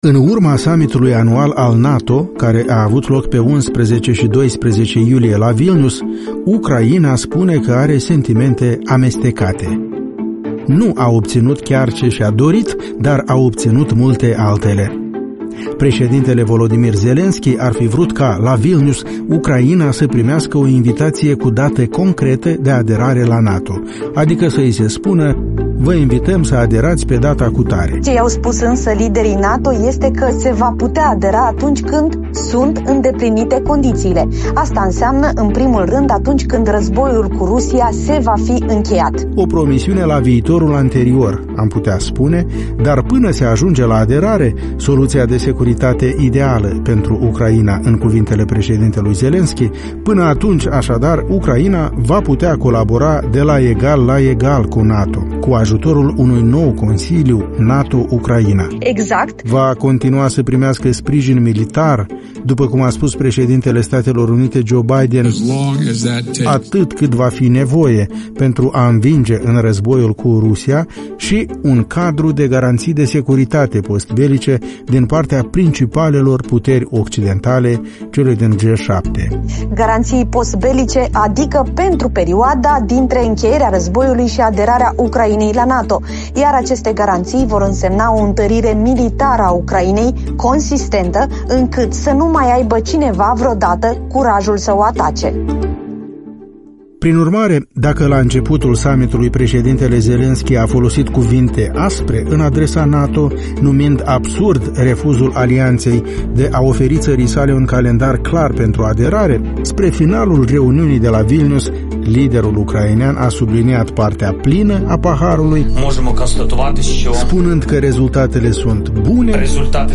În urma summitului anual al NATO, care a avut loc pe 11 și 12 iulie la Vilnius, Ucraina spune că are sentimente amestecate. Nu a obținut chiar ce și-a dorit, dar a obținut multe altele. Președintele Volodymyr Zelensky ar fi vrut ca, la Vilnius, Ucraina să primească o invitație cu date concrete de aderare la NATO, adică să îi se spună: vă invităm să aderați pe data cutare. Ce i-au spus însă liderii NATO este că se va putea adera atunci când sunt îndeplinite condițiile. Asta înseamnă, în primul rând, atunci când războiul cu Rusia se va fi încheiat. O promisiune la viitorul anterior, am putea spune, dar până se ajunge la aderare, soluția de securitate ideală pentru Ucraina, în cuvintele președintelui Zelensky, până atunci, așadar, Ucraina va putea colabora de la egal la egal cu NATO, cu ajutorul unui nou Consiliu NATO-Ucraina. Exact. Va continua să primească sprijin militar, după cum a spus președintele Statelor Unite Joe Biden, atât cât va fi nevoie pentru a învinge în războiul cu Rusia, și un cadru de garanții de securitate postbelice din partea principalelor puteri occidentale, cele din G7. Garanții postbelice, adică pentru perioada dintre încheierea războiului și aderarea Ucrainei la NATO, iar aceste garanții vor însemna o întărire militară a Ucrainei consistentă, încât să nu mai aibă cineva vreodată curajul să o atace. Prin urmare, dacă la începutul summitului președintele Zelensky a folosit cuvinte aspre în adresa NATO, numind absurd refuzul alianței de a oferi țării sale un calendar clar pentru aderare, spre finalul reuniunii de la Vilnius, liderul ucrainean a subliniat partea plină a paharului, spunând că rezultatele sunt bune,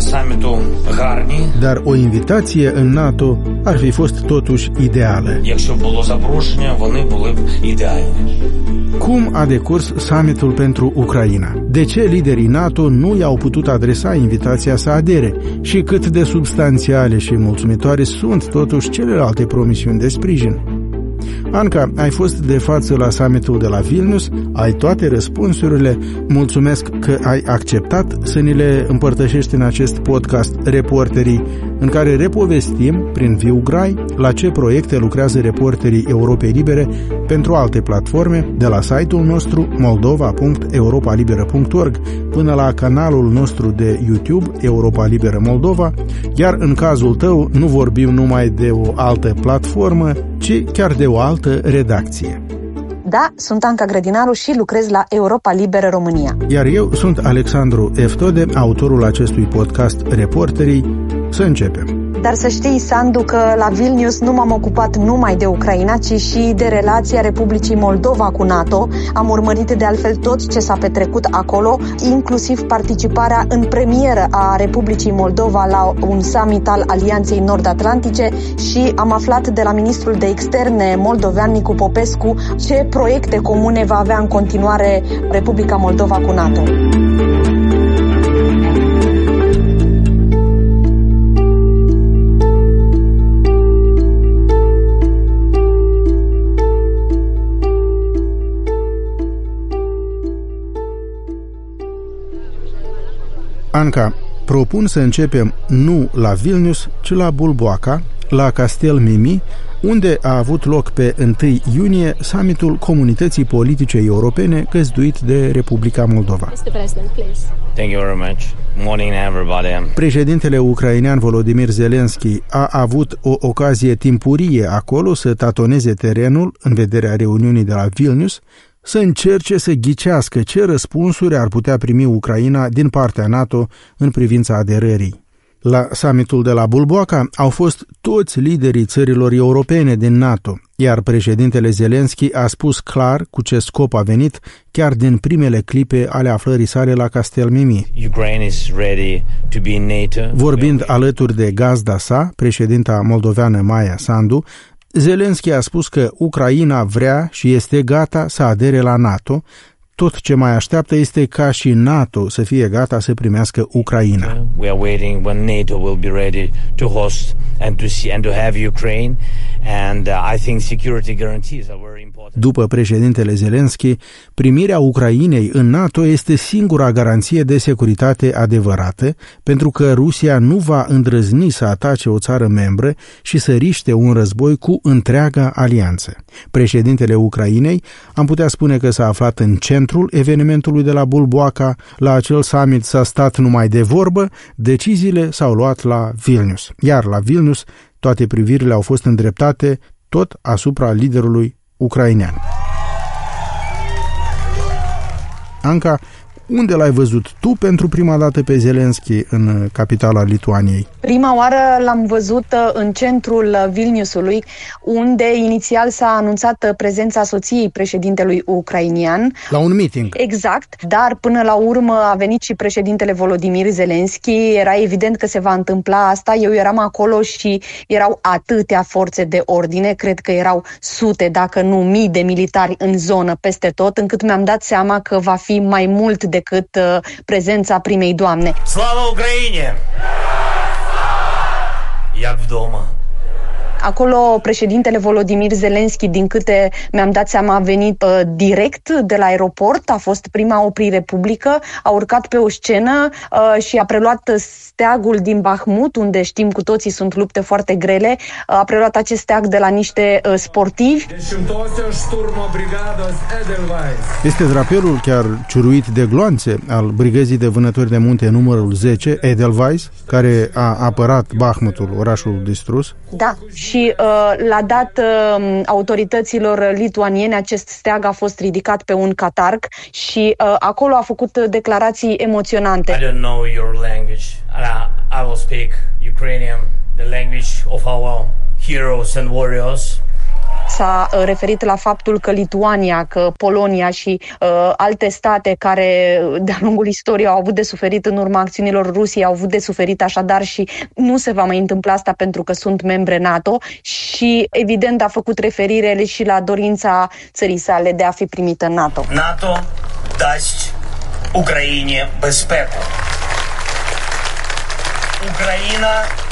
dar o invitație în NATO ar fi fost totuși ideală. Cum a decurs summitul pentru Ucraina? De ce liderii NATO nu i-au putut adresa invitația să adere? Și cât de substanțiale și mulțumitoare sunt totuși celelalte promisiuni de sprijin? Anca, ai fost de față la summitul de la Vilnius, ai toate răspunsurile, mulțumesc că ai acceptat să ni le împărtășești în acest podcast Reporterii, în care repovestim, prin viu grai, la ce proiecte lucrează reporterii Europei Libere pentru alte platforme, de la site-ul nostru moldova.europalibera.org până la canalul nostru de YouTube Europa Liberă Moldova, iar în cazul tău nu vorbim numai de o altă platformă, ci chiar de o altă redacție. Da, sunt Anca Grădinaru și lucrez la Europa Liberă România. Iar eu sunt Alexandru Eftode, autorul acestui podcast Reporterii. Să începem. Dar să știi, Sandu, că la Vilnius nu m-am ocupat numai de Ucraina, ci și de relația Republicii Moldova cu NATO. Am urmărit de altfel tot ce s-a petrecut acolo, inclusiv participarea în premieră a Republicii Moldova la un summit al Alianței Nord-Atlantice și am aflat de la ministrul de externe moldovean Nicu Popescu ce proiecte comune va avea în continuare Republica Moldova cu NATO. Anca, propun să începem nu la Vilnius, ci la Bulboaca, la Castel Mimi, unde a avut loc pe 1 iunie summitul Comunității Politice Europene găzduit de Republica Moldova. Thank you very much. Morning everybody. Președintele ucrainean Volodymyr Zelensky a avut o ocazie timpurie acolo să tatoneze terenul în vederea reuniunii de la Vilnius, să încerce să ghicească ce răspunsuri ar putea primi Ucraina din partea NATO în privința aderării. La summitul de la Bulboaca au fost toți liderii țărilor europene din NATO, iar președintele Zelensky a spus clar cu ce scop a venit chiar din primele clipe ale aflării sale la Castel Mimi. Vorbind alături de gazda sa, președinta moldoveană Maia Sandu, Zelensky a spus că Ucraina vrea și este gata să adere la NATO, tot ce mai așteaptă este ca și NATO să fie gata să primească Ucraina. We are waiting when NATO will be ready to host and to have Ukraine, and I think security guarantees are very important. După președintele Zelensky, primirea Ucrainei în NATO este singura garanție de securitate adevărată, pentru că Rusia nu va îndrăzni să atace o țară membră și să riște un război cu întreaga alianță. Președintele Ucrainei am putea spune că s-a aflat în centrul evenimentului de la Bulboaca. La acel summit s-a stat numai de vorbă, deciziile s-au luat la Vilnius. Iar la Vilnius toate privirile au fost îndreptate tot asupra liderului ucrainean. Anca, unde l-ai văzut tu pentru prima dată pe Zelensky în capitala Lituaniei? Prima oară l-am văzut în centrul Vilniusului, unde inițial s-a anunțat prezența soției președintelui ucrainian. La un meeting. Exact, dar până la urmă a venit și președintele Volodymyr Zelensky. Era evident că se va întâmpla asta. Eu eram acolo și erau atâtea forțe de ordine, cred că erau sute, dacă nu mii de militari în zonă peste tot, încât mi-am dat seama că va fi mai mult decât prezența primei doamne. Slava Ucraine! Jak v doma. Acolo președintele Volodymyr Zelensky, din câte mi-am dat seama, a venit direct de la aeroport, a fost prima oprire publică, a urcat pe o scenă și a preluat steagul din Bahmut, unde știm cu toții sunt lupte foarte grele, a preluat acest steag de la niște sportivi. Este drapelul chiar ciuruit de gloanțe al brigăzii de vânători de munte numărul 10, Edelweiss, care a apărat Bahmutul, orașul distrus. Da, și l-a dat autorităților lituaniene, acest steag a fost ridicat pe un catarg și acolo a făcut declarații emoționante. I don't know your language. I will speak Ukrainian, the language of our heroes and warriors. S-a referit la faptul că Lituania, că Polonia și alte state care de-a lungul istoriei au avut de suferit în urma acțiunilor Rusiei, au avut de suferit așadar și nu se va mai întâmpla asta pentru că sunt membre NATO și evident a făcut referire și la dorința țării sale de a fi primită în NATO. NATO дасть Україні безпеку. Україна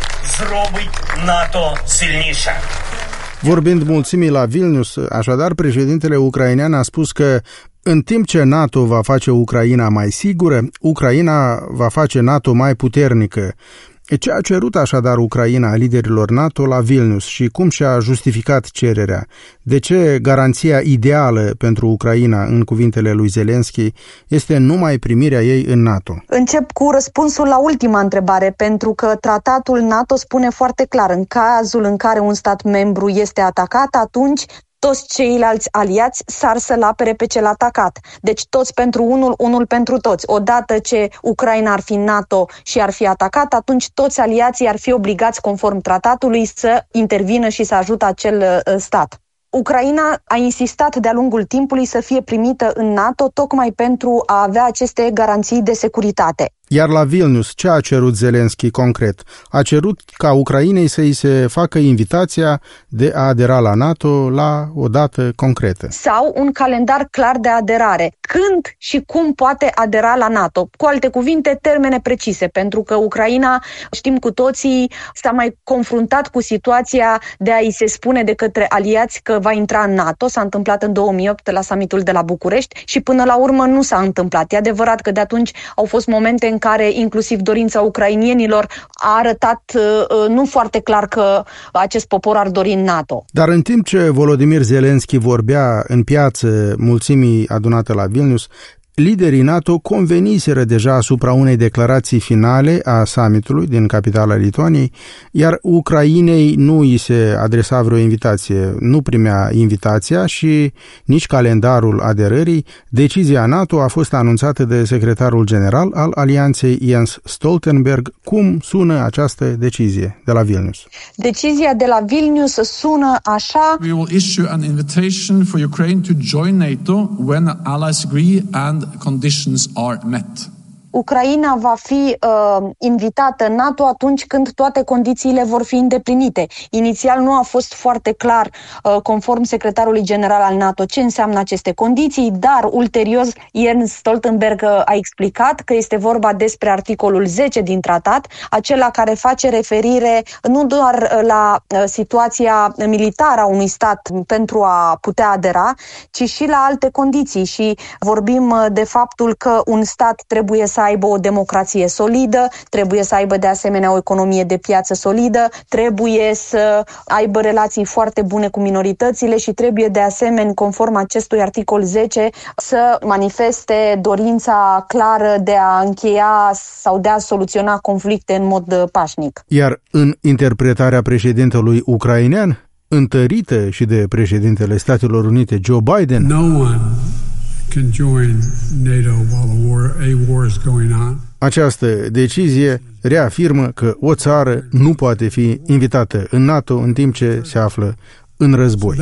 зробить НАТО сильніше. Vorbind mulțimii la Vilnius, așadar, președintele ucrainean a spus că în timp ce NATO va face Ucraina mai sigură, Ucraina va face NATO mai puternică. Ce a cerut așadar Ucraina liderilor NATO la Vilnius și cum și-a justificat cererea? De ce garanția ideală pentru Ucraina, în cuvintele lui Zelensky, este numai primirea ei în NATO? Încep cu răspunsul la ultima întrebare, pentru că tratatul NATO spune foarte clar, în cazul în care un stat membru este atacat, atunci toți ceilalți aliați sar să-l apere pe cel atacat. Deci toți pentru unul, unul pentru toți. Odată ce Ucraina ar fi în NATO și ar fi atacat, atunci toți aliații ar fi obligați, conform tratatului, să intervină și să ajute acel stat. Ucraina a insistat de-a lungul timpului să fie primită în NATO tocmai pentru a avea aceste garanții de securitate. Iar la Vilnius, ce a cerut Zelensky concret? A cerut ca Ucrainei să îi se facă invitația de a adera la NATO la o dată concretă. Sau un calendar clar de aderare. Când și cum poate adera la NATO? Cu alte cuvinte, termene precise, pentru că Ucraina, știm cu toții, s-a mai confruntat cu situația de a-i se spune de către aliați că va intra în NATO. S-a întâmplat în 2008 la summitul de la București și până la urmă nu s-a întâmplat. E adevărat că de atunci au fost momente în care inclusiv dorința ucrainienilor a arătat nu foarte clar că acest popor ar dori în NATO. Dar în timp ce Volodymyr Zelensky vorbea în piață mulțimii adunate la Vilnius, liderii NATO conveniseră deja asupra unei declarații finale a summitului din capitala Lituaniei, iar Ucrainei nu îi se adresa vreo invitație, nu primea invitația și nici calendarul aderării. Decizia NATO a fost anunțată de secretarul general al alianței Jens Stoltenberg. Cum sună această decizie de la Vilnius? Decizia de la Vilnius sună așa: We will issue an invitation for Ukraine to join NATO when allies agree and conditions are met. Ucraina va fi invitată în NATO atunci când toate condițiile vor fi îndeplinite. Inițial nu a fost foarte clar, conform secretarului general al NATO, ce înseamnă aceste condiții, dar ulterior Jens Stoltenberg a explicat că este vorba despre articolul 10 din tratat, acela care face referire nu doar la situația militară a unui stat pentru a putea adera, ci și la alte condiții și vorbim de faptul că un stat trebuie să aibă o democrație solidă, trebuie să aibă de asemenea o economie de piață solidă, trebuie să aibă relații foarte bune cu minoritățile și trebuie de asemenea, conform acestui articol 10, să manifeste dorința clară de a încheia sau de a soluționa conflicte în mod pașnic. Iar în interpretarea președintelui ucrainean, întărită și de președintele Statelor Unite Joe Biden, No one can join NATO while a war is going on. Această decizie reafirmă că o țară nu poate fi invitată în NATO în timp ce se află în război.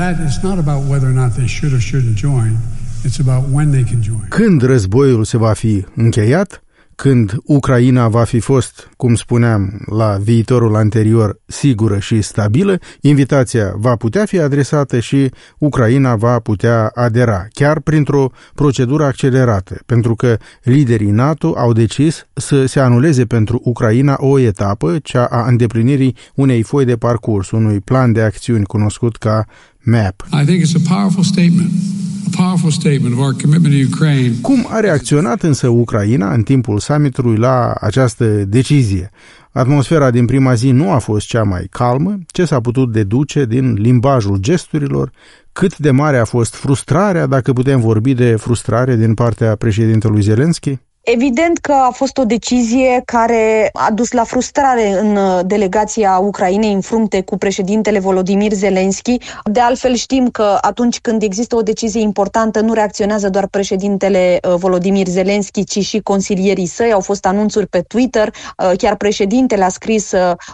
Când războiul se va fi încheiat, când Ucraina va fi fost, cum spuneam la viitorul anterior, sigură și stabilă, invitația va putea fi adresată și Ucraina va putea adera, chiar printr-o procedură accelerată, pentru că liderii NATO au decis să se anuleze pentru Ucraina o etapă, cea a îndeplinirii unei foi de parcurs, unui plan de acțiuni cunoscut ca MAP. I think it's a powerful statement. A powerful statement of our commitment to Ukraine. Cum a reacționat însă Ucraina în timpul summitului la această decizie? Atmosfera din prima zi nu a fost cea mai calmă, ce s-a putut deduce din limbajul gesturilor, cât de mare a fost frustrarea, dacă putem vorbi de frustrare din partea președintelui Zelenski? Evident că a fost o decizie care a dus la frustrare în delegația Ucrainei în frunte cu președintele Volodymyr Zelensky. De altfel știm că atunci când există o decizie importantă nu reacționează doar președintele Volodymyr Zelensky, ci și consilierii săi. Au fost anunțuri pe Twitter, chiar președintele a scris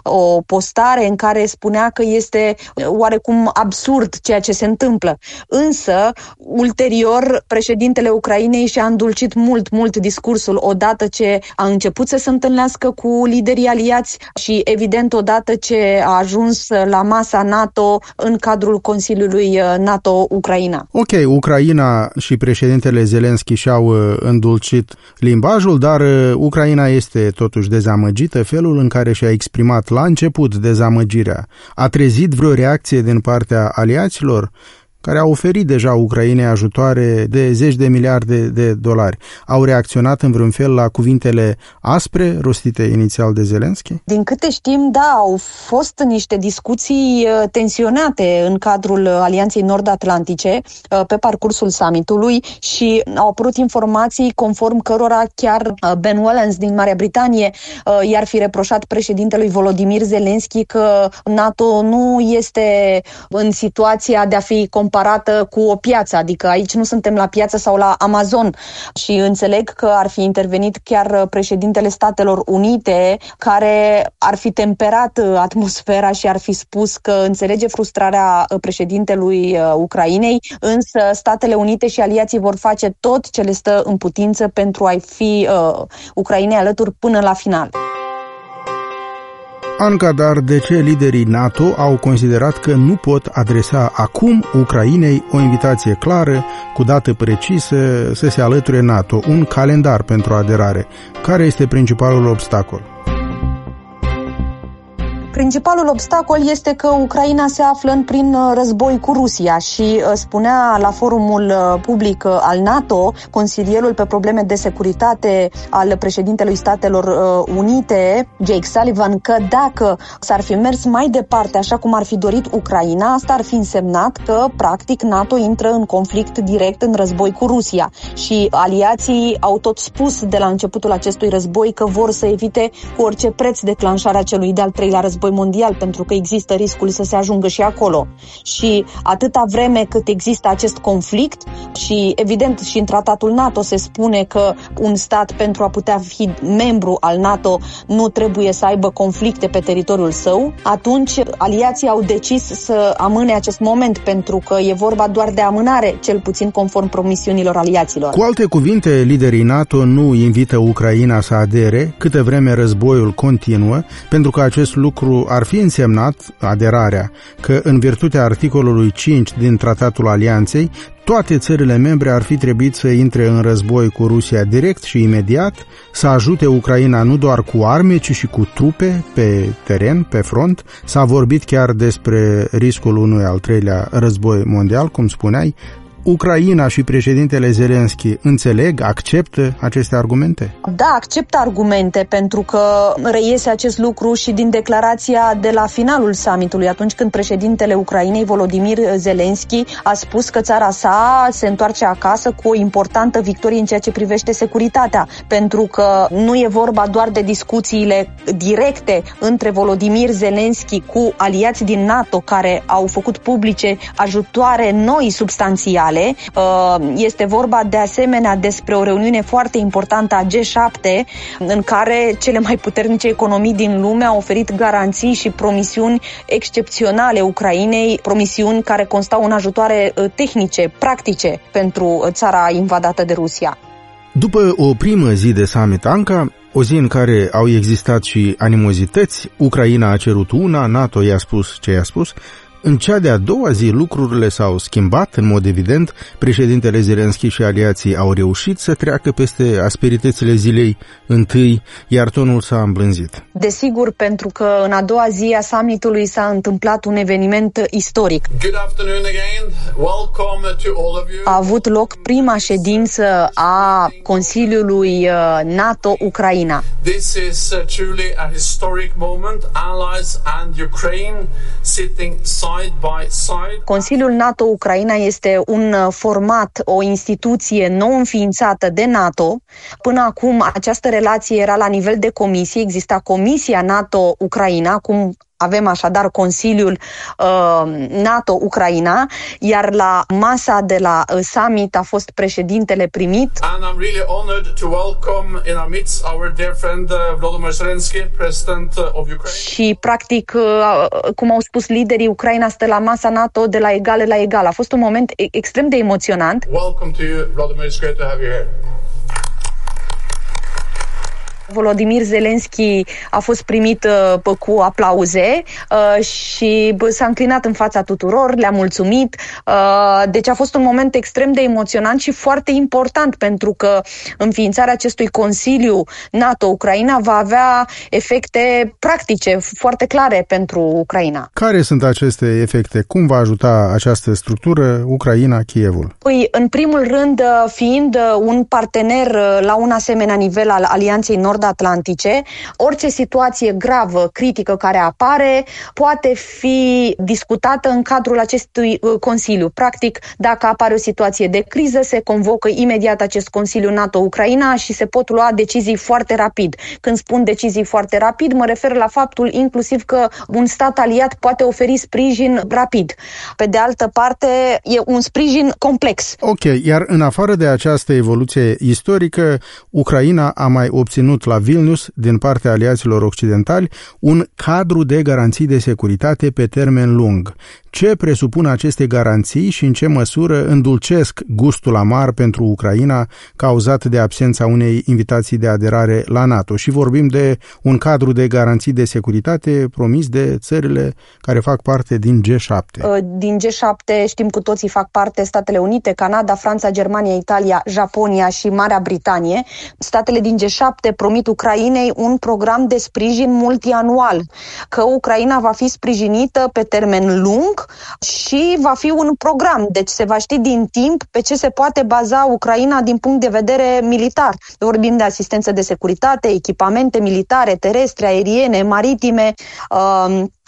o postare în care spunea că este oarecum absurd ceea ce se întâmplă. Însă, ulterior, președintele Ucrainei și-a îndulcit mult discursul odată ce a început să se întâlnească cu liderii aliați și, evident, odată ce a ajuns la masa NATO în cadrul Consiliului NATO-Ucraina. Ok, Ucraina și președintele Zelensky și-au îndulcit limbajul, dar Ucraina este totuși dezamăgită. Felul în care și-a exprimat la început dezamăgirea a trezit vreo reacție din partea aliaților, care au oferit deja Ucrainei ajutoare de $10 miliarde. Au reacționat în vreun fel la cuvintele aspre rostite inițial de Zelensky? Din câte știm, da, au fost niște discuții tensionate în cadrul Alianței Nord-Atlantice pe parcursul summitului și au apărut informații conform cărora chiar Ben Wallace din Marea Britanie i-ar fi reproșat președintelui Volodymyr Zelensky că NATO nu este în situația de a fi comparată cu o piață, adică aici nu suntem la piață sau la Amazon și înțeleg că ar fi intervenit chiar președintele Statelor Unite care ar fi temperat atmosfera și ar fi spus că înțelege frustrarea președintelui Ucrainei, însă Statele Unite și aliații vor face tot ce le stă în putință pentru a-i fi Ucrainei alături până la final. Anca, dar de ce liderii NATO au considerat că nu pot adresa acum Ucrainei o invitație clară, cu dată precisă, să se alăture NATO, un calendar pentru aderare? Care este principalul obstacol? Principalul obstacol este că Ucraina se află în plin război cu Rusia și spunea la forumul public al NATO, consilierul pe probleme de securitate al președintelui Statelor Unite, Jake Sullivan, că dacă s-ar fi mers mai departe așa cum ar fi dorit Ucraina, asta ar fi însemnat că practic NATO intră în conflict direct, în război cu Rusia. Și aliații au tot spus de la începutul acestui război că vor să evite cu orice preț declanșarea celui de-al treilea război război mondial, pentru că există riscul să se ajungă și acolo. Și atâta vreme cât există acest conflict și evident și în tratatul NATO se spune că un stat pentru a putea fi membru al NATO nu trebuie să aibă conflicte pe teritoriul său, atunci aliații au decis să amâne acest moment, pentru că e vorba doar de amânare, cel puțin conform promisiunilor aliaților. Cu alte cuvinte, liderii NATO nu invită Ucraina să adere câtă vreme războiul continuă, pentru că acest lucru ar fi însemnat aderarea, că în virtutea articolului 5 din Tratatul Alianței, toate țările membre ar fi trebuit să intre în război cu Rusia direct și imediat, să ajute Ucraina nu doar cu arme, ci și cu trupe pe teren, pe front. S-a vorbit chiar despre riscul unui al treilea război mondial, cum spuneai. Ucraina și președintele Zelenski înțeleg, acceptă aceste argumente? Da, acceptă argumente, pentru că reiese acest lucru și din declarația de la finalul summitului, atunci când președintele Ucrainei, Volodymyr Zelensky, a spus că țara sa se întoarce acasă cu o importantă victorie în ceea ce privește securitatea, pentru că nu e vorba doar de discuțiile directe între Volodymyr Zelensky cu aliați din NATO care au făcut publice ajutoare noi substanțiale. Este vorba de asemenea despre o reuniune foarte importantă a G7 în care cele mai puternice economii din lume au oferit garanții și promisiuni excepționale Ucrainei, promisiuni care constau în ajutoare tehnice, practice pentru țara invadată de Rusia. După o primă zi de summit Anca, o zi în care au existat și animozități, Ucraina a cerut una, NATO i-a spus ce i-a spus. În cea de-a doua zi lucrurile s-au schimbat, în mod evident, președintele Zelensky și aliații au reușit să treacă peste asperitățile zilei întâi, iar tonul s-a îmblânzit. Desigur, pentru că în a doua zi a summitului s-a întâmplat un eveniment istoric. A avut loc prima ședință a Consiliului NATO-Ucraina. This is truly a historic moment. Allies and Ukraine sitting side by side. Consiliul NATO-Ucraina este un format, o instituție nou înființată de NATO. Până acum această relație era la nivel de comisie, exista Comisia NATO-Ucraina, acum avem așadar Consiliul NATO-Ucraina, iar la masa de la summit a fost președintele primit. And I'm really honored to welcome in our midst our dear friend Volodymyr Zelensky, President of Ukraine. Și practic, cum au spus liderii, Ucraina stă la masa NATO de la egal la egal. A fost un moment extrem de emoționant. Welcome to you, Volodymyr. It's great to have you here. Volodymyr Zelensky a fost primit cu aplauze și s-a înclinat în fața tuturor, le-a mulțumit. Deci a fost un moment extrem de emoționant și foarte important, pentru că înființarea acestui Consiliu NATO-Ucraina va avea efecte practice foarte clare pentru Ucraina. Care sunt aceste efecte? Cum va ajuta această structură Ucraina, Kievul? Păi, în primul rând, fiind un partener la un asemenea nivel al Alianței Nord-Atlantice, orice situație gravă, critică care apare, poate fi discutată în cadrul acestui Consiliu. Practic, dacă apare o situație de criză, se convocă imediat acest Consiliu NATO-Ucraina și se pot lua decizii foarte rapid. Când spun decizii foarte rapid, mă refer la faptul inclusiv că un stat aliat poate oferi sprijin rapid. Pe de altă parte, e un sprijin complex. Ok, iar în afară de această evoluție istorică, Ucraina a mai obținut la Vilnius, din partea aliaților occidentali, un cadru de garanții de securitate pe termen lung. Ce presupun aceste garanții și în ce măsură îndulcesc gustul amar pentru Ucraina cauzat de absența unei invitații de aderare la NATO? Și vorbim de un cadru de garanții de securitate promis de țările care fac parte din G7. Din G7 știm cu toții fac parte Statele Unite, Canada, Franța, Germania, Italia, Japonia și Marea Britanie. Statele din G7 promit Ucrainei un program de sprijin multianual, că Ucraina va fi sprijinită pe termen lung și va fi un program, deci se va ști din timp pe ce se poate baza Ucraina din punct de vedere militar. Vorbim de asistență de securitate, echipamente militare, terestre, aeriene, maritime,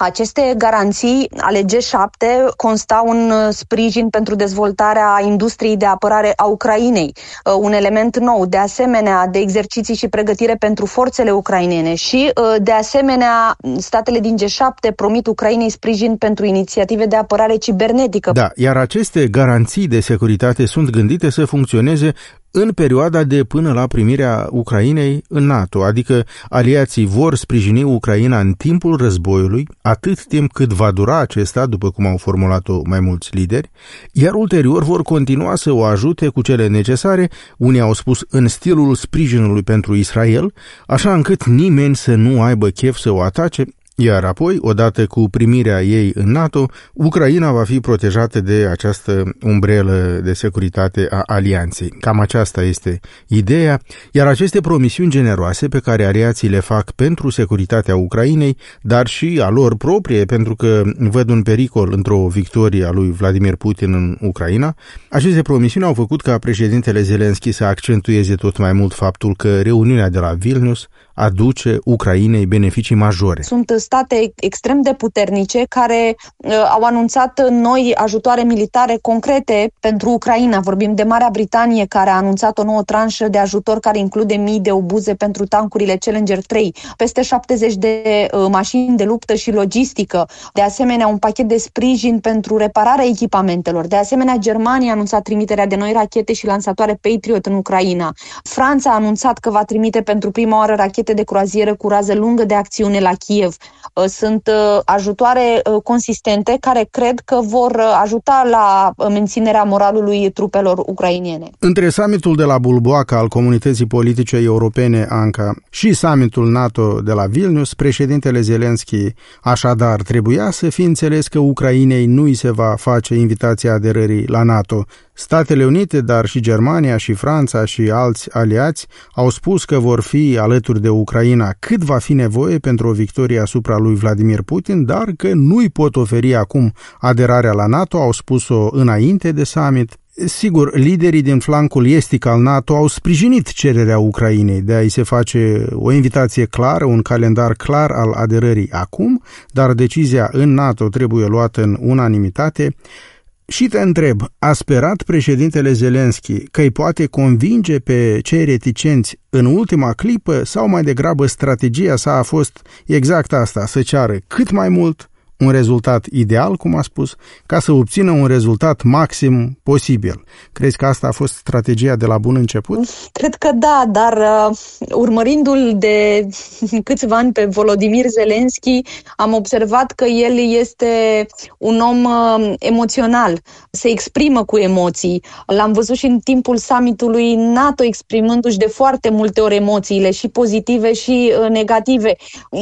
Aceste garanții ale G7 constau în sprijin pentru dezvoltarea industriei de apărare a Ucrainei, un element nou, de asemenea de exerciții și pregătire pentru forțele ucrainene și, de asemenea, statele din G7 promit Ucrainei sprijin pentru inițiative de apărare cibernetică. Da, iar aceste garanții de securitate sunt gândite să funcționeze în perioada de până la primirea Ucrainei în NATO, adică aliații vor sprijini Ucraina în timpul războiului, atât timp cât va dura acesta, după cum au formulat-o mai mulți lideri, iar ulterior vor continua să o ajute cu cele necesare, unii au spus în stilul sprijinului pentru Israel, așa încât nimeni să nu aibă chef să o atace, iar apoi, odată cu primirea ei în NATO, Ucraina va fi protejată de această umbrelă de securitate a alianței. Cam aceasta este ideea, iar aceste promisiuni generoase pe care aliații le fac pentru securitatea Ucrainei, dar și a lor proprie, pentru că văd un pericol într-o victorie a lui Vladimir Putin în Ucraina, aceste promisiuni au făcut ca președintele Zelenski să accentueze tot mai mult faptul că reuniunea de la Vilnius aduce Ucrainei beneficii majore. Sunt state extrem de puternice care au anunțat noi ajutoare militare concrete pentru Ucraina. Vorbim de Marea Britanie, care a anunțat o nouă tranșă de ajutor care include mii de obuze pentru tancurile Challenger 3, peste 70 de mașini de luptă și logistică, de asemenea un pachet de sprijin pentru repararea echipamentelor. De asemenea, Germania a anunțat trimiterea de noi rachete și lansatoare Patriot în Ucraina. Franța a anunțat că va trimite pentru prima oară rachete de croazieră cu rază lungă de acțiune la Kiev. Sunt ajutoare consistente care cred că vor ajuta la menținerea moralului trupelor ucrainene. Între summitul de la Bulboaca al Comunității Politice Europene, ANCA, și summitul NATO de la Vilnius, președintele Zelenski așadar trebuia să fie înțeles că Ucrainei nu îi se va face invitația aderării la NATO. Statele Unite, dar și Germania și Franța și alți aliați au spus că vor fi alături de Ucraina cât va fi nevoie pentru o victorie asupra lui Vladimir Putin, dar că nu îi pot oferi acum aderarea la NATO, au spus-o înainte de summit. Sigur, liderii din flancul estic al NATO au sprijinit cererea Ucrainei de a-i se face o invitație clară, un calendar clar al aderării acum, dar decizia în NATO trebuie luată în unanimitate. Și te întreb, a sperat președintele Zelenski că îi poate convinge pe cei reticenți în ultima clipă sau mai degrabă strategia sa a fost exact asta, să ceară cât mai mult, un rezultat ideal, cum a spus, ca să obțină un rezultat maxim posibil. Crezi că asta a fost strategia de la bun început? Cred că da, dar urmărindu-l de câțiva ani pe Volodymyr Zelensky, am observat că el este un om emoțional, se exprimă cu emoții. L-am văzut și în timpul summitului NATO exprimându-și de foarte multe ori emoțiile, și pozitive și negative.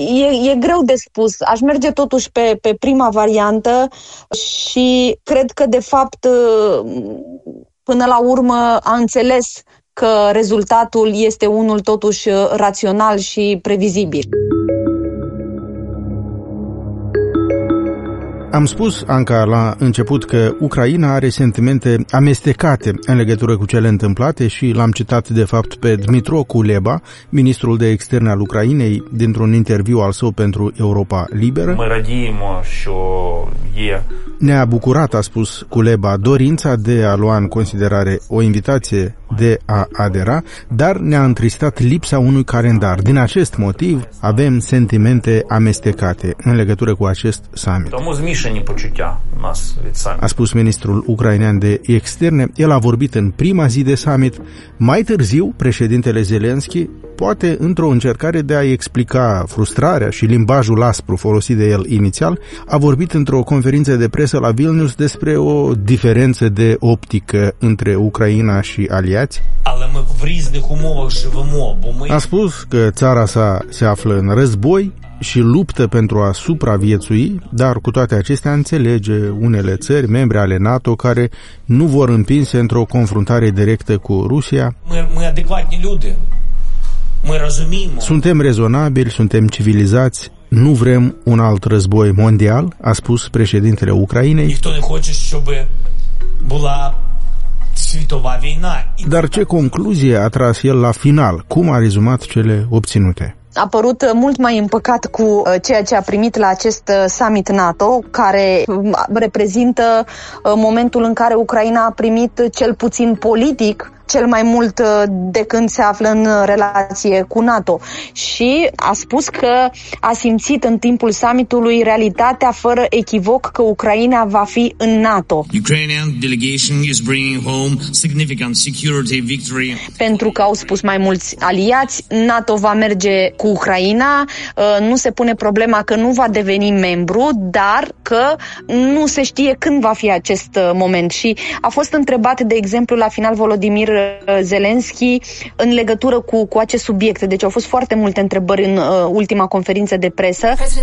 E greu de spus. Aș merge totuși pe prima variantă și cred că, de fapt, până la urmă a înțeles că rezultatul este unul totuși rațional și previzibil. Am spus, Anca, la început că Ucraina are sentimente amestecate în legătură cu cele întâmplate și l-am citat de fapt pe Dmytro Kuleba, ministrul de externe al Ucrainei, dintr-un interviu al său pentru Europa Liberă. Ne-a bucurat, a spus Kuleba, dorința de a lua în considerare o invitație de a adera, dar ne-a întristat lipsa unui calendar. Din acest motiv avem sentimente amestecate în legătură cu acest summit. A spus ministrul ucrainean de externe. El a vorbit în prima zi de summit. Mai târziu, președintele Zelenski, poate într-o încercare de a explica frustrarea și limbajul aspru folosit de el inițial, a vorbit într-o conferință de presă la Vilnius despre o diferență de optică între Ucraina și aliați. A spus că țara sa se află în război și luptă pentru a supraviețui, dar cu toate acestea înțelege unele țări, membre ale NATO, care nu vor împinse într-o confruntare directă cu Rusia. Suntem rezonabili, suntem civilizați, nu vrem un alt război mondial, a spus președintele Ucrainei. Dar ce concluzie a tras el la final? Cum a rezumat cele obținute? a părut mult mai împăcat cu ceea ce a primit la acest summit NATO, care reprezintă momentul în care Ucraina a primit, cel puțin politic, cel mai mult de când se află în relație cu NATO. Și a spus că a simțit în timpul summitului realitatea fără echivoc că Ucraina va fi în NATO. Pentru că au spus mai mulți aliați, NATO va merge cu Ucraina, nu se pune problema că nu va deveni membru, dar că nu se știe când va fi acest moment. Și a fost întrebat, de exemplu, la final Volodymyr Zelensky în legătură cu acest subiect. Deci au fost foarte multe întrebări în ultima conferință de presă.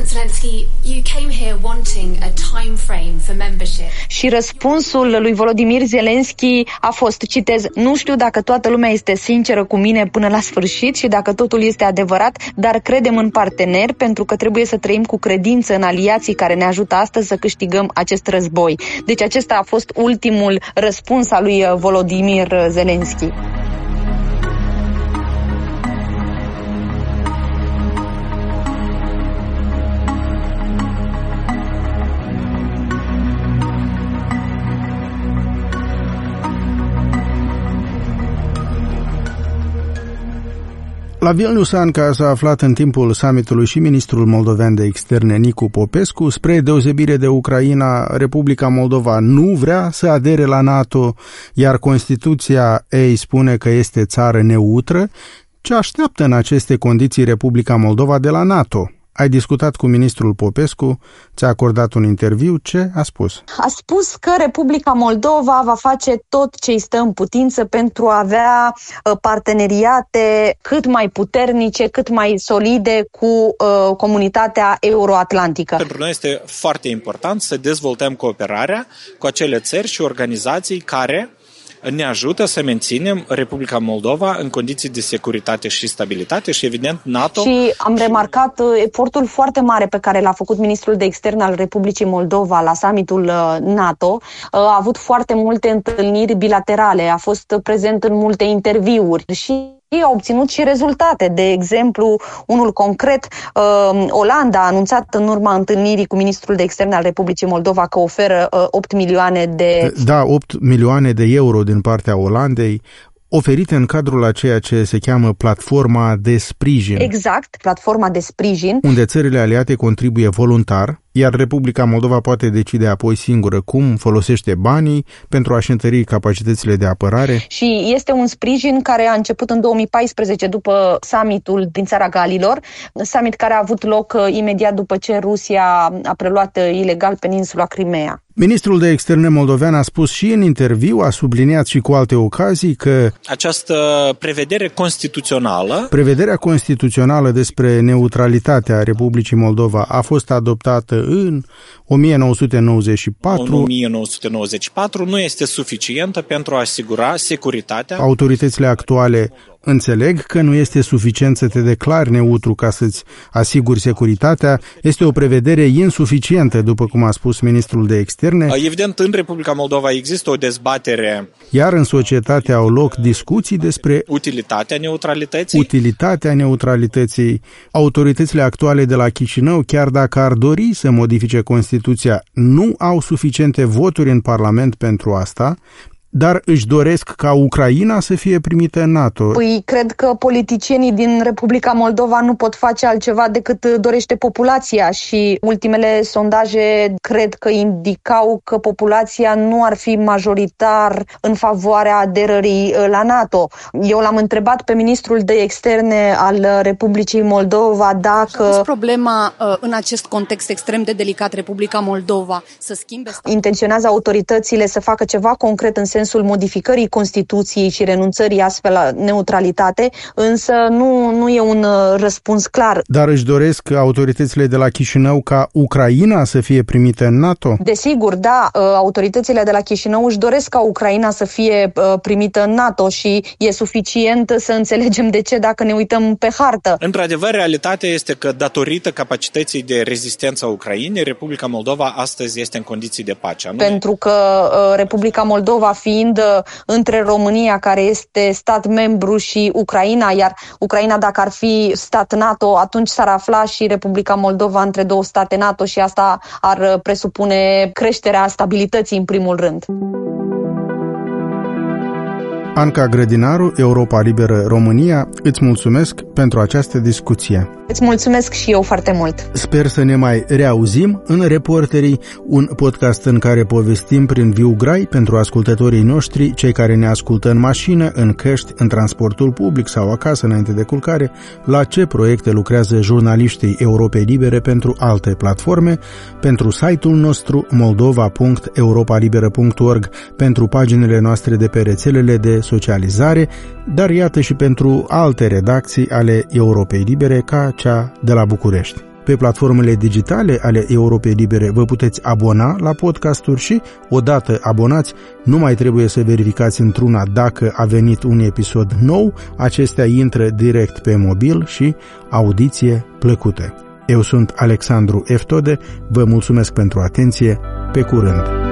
Și răspunsul lui Volodymyr Zelensky a fost, citez, nu știu dacă toată lumea este sinceră cu mine până la sfârșit și dacă totul este adevărat, dar credem în parteneri pentru că trebuie să trăim cu credință în aliații care ne ajută astăzi să câștigăm acest război. Deci acesta a fost ultimul răspuns al lui Volodymyr Zelensky. La Vilnius, Anca, s-a aflat în timpul summitului și ministrul moldovean de externe Nicu Popescu. Spre deosebire de Ucraina, Republica Moldova nu vrea să adere la NATO, iar Constituția ei spune că este țară neutră. Ce așteaptă în aceste condiții Republica Moldova de la NATO? Ai discutat cu ministrul Popescu, ți-a acordat un interviu, ce a spus? A spus că Republica Moldova va face tot ce îi stă în putință pentru a avea parteneriate cât mai puternice, cât mai solide cu comunitatea euroatlantică. Pentru noi este foarte important să dezvoltăm cooperarea cu acele țări și organizații care ne ajută să menținem Republica Moldova în condiții de securitate și stabilitate și, evident, NATO. Și am remarcat efortul foarte mare pe care l-a făcut ministrul de externe al Republicii Moldova la summitul NATO. A avut foarte multe întâlniri bilaterale, a fost prezent în multe interviuri și a obținut și rezultate. De exemplu, unul concret, Olanda a anunțat în urma întâlnirii cu ministrul de externe al Republicii Moldova că oferă 8 milioane de... Da, 8 milioane de euro din partea Olandei, oferite în cadrul a ceea ce se cheamă platforma de sprijin. Exact, platforma de sprijin. Unde țările aliate contribuie voluntar, iar Republica Moldova poate decide apoi singură cum folosește banii pentru a-și întări capacitățile de apărare. Și este un sprijin care a început în 2014 după summitul din Țara Galilor, summit care a avut loc imediat după ce Rusia a preluat ilegal peninsula Crimea. Ministrul de externe moldovean a spus și în interviu, a subliniat și cu alte ocazii că această prevederea constituțională despre neutralitatea Republicii Moldova a fost adoptată în 1994. În 1994 nu este suficientă pentru a asigura securitatea. Autoritățile actuale înțeleg că nu este suficient să te declari neutru ca să-ți asiguri securitatea. Este o prevedere insuficientă, după cum a spus ministrul de externe. Evident, în Republica Moldova există o dezbatere. Iar în societate au loc discuții despre utilitatea neutralității. Autoritățile actuale de la Chișinău, chiar dacă ar dori să modifice Constituția, nu au suficiente voturi în Parlament pentru asta, dar își doresc ca Ucraina să fie primită în NATO. Păi, cred că politicienii din Republica Moldova nu pot face altceva decât dorește populația și ultimele sondaje cred că indicau că populația nu ar fi majoritar în favoarea aderării la NATO. Eu l-am întrebat pe ministrul de externe al Republicii Moldova dacă... A fost problema în acest context extrem de delicat Republica Moldova să schimbe... Intenționează autoritățile să facă ceva concret în sensul modificării Constituției și renunțării astfel la neutralitate, însă nu e un răspuns clar. Dar își doresc autoritățile de la Chișinău ca Ucraina să fie primită în NATO? Desigur, da, autoritățile de la Chișinău își doresc ca Ucraina să fie primită în NATO și e suficient să înțelegem de ce dacă ne uităm pe hartă. Într-adevăr, realitatea este că datorită capacității de rezistență a Ucrainei, Republica Moldova astăzi este în condiții de pace. Pentru că Republica Moldova fiind fiind între România, care este stat membru, și Ucraina, iar Ucraina, dacă ar fi stat NATO, atunci s-ar afla și Republica Moldova între două state NATO și asta ar presupune creșterea stabilității în primul rând. Anca Grădinaru, Europa Liberă România, îți mulțumesc pentru această discuție. Îți mulțumesc și eu foarte mult. Sper să ne mai reauzim în Reporterii, un podcast în care povestim prin viu grai pentru ascultătorii noștri, cei care ne ascultă în mașină, în căști, în transportul public sau acasă înainte de culcare, la ce proiecte lucrează jurnaliștii Europei Libere pentru alte platforme, pentru site-ul nostru moldova.europalibera.org, pentru paginile noastre de pe rețelele de socializare, dar iată și pentru alte redacții ale Europei Libere ca cea de la București. Pe platformele digitale ale Europei Libere vă puteți abona la podcasturi și, odată abonați, nu mai trebuie să verificați într-una dacă a venit un episod nou, acestea intră direct pe mobil și audiție plăcută. Eu sunt Alexandru Eftode, vă mulțumesc pentru atenție, pe curând!